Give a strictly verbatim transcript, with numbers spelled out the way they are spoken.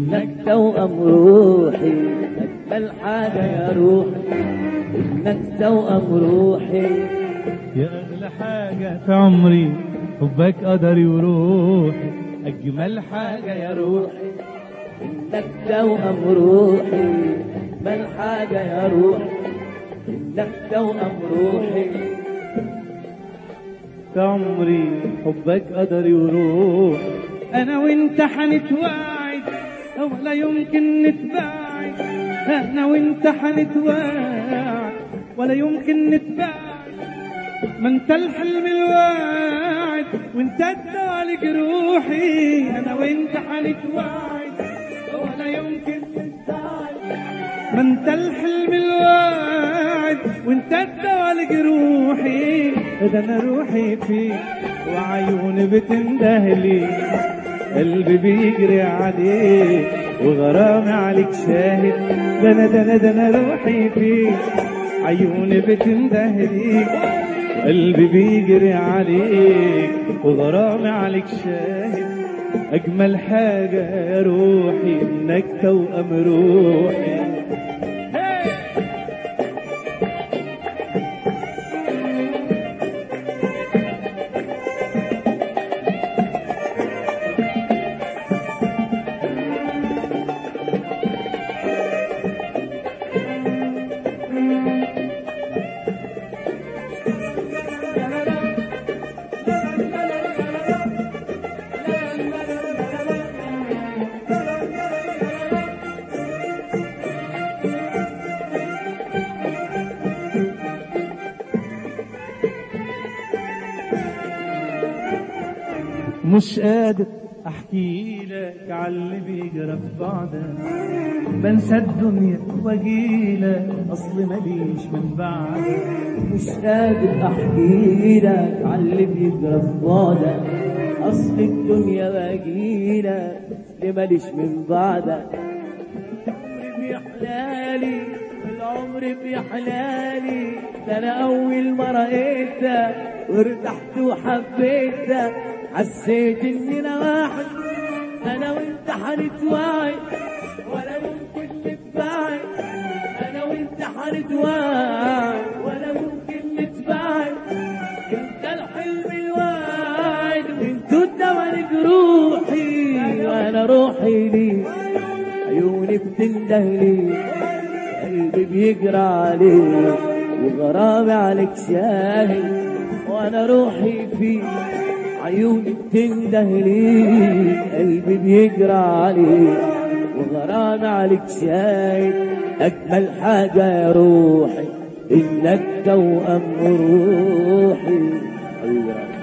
إنك توأم روحي، أجمل حاجة يا روحي إنك توأم روحي. يا أغلى حاجة في عمري حبك قدري وروحي، أجمل حاجة يا روحي إنك توأم روحي، أجمل حاجة يا روحي إنك توأم روحي. في عمري حبك قدري وروحي، أنا وأنت حنتواعد ولا يمكن نتباعد، أنا وأنت حنتواعد ولا يمكن نتباعد. ما انت الحلم الواعد وانت الدالق روحي، انا وانت حنتواعد ولا يمكن نتباعد. ما انت الحلم الواعد وانت الدالق روحي، ده انا روحي فيك وعيوني بتندهلي، قلبي بيجري عليك وغرامي عليك شاهد. ده انا ده انا ده انا روحي فيك عيوني بتندهلي، قلبي بيجري عليك وغرامي عليك شاهد. أجمل حاجة يا روحي إنك توأم روحي. مش قادر احكي لك عاللي بيجرى في بعدك، بنسى الدنيا واجيلك اصل ماليش من بعدك. مش قادر احكي لك عاللي بيجرى في بعدك، اصل الدنيا واجيلك اصل ماليش من بعدك. العمر بيحلالي العمر بيحلالي، ده انا اول ما رأيتك وارتحت وحبيتك، حسيت اني انا واحد انا وانت حنتواعد ولا ممكن نتباعد. انا وانت حنتواعد ولا ممكن نتباعد. انت الحلم الواعد وانتو الدوالق روحي، وانا روحي لي عيوني بتندهلي، قلبي بيجرى عليك وغرامي عليك شاهد. وانا روحي فيك عيوني بتندهلي، قلبي بيجرى عليك وغرامي عليك شايد. أجمل حاجة يا روحي إنك توأم روحي.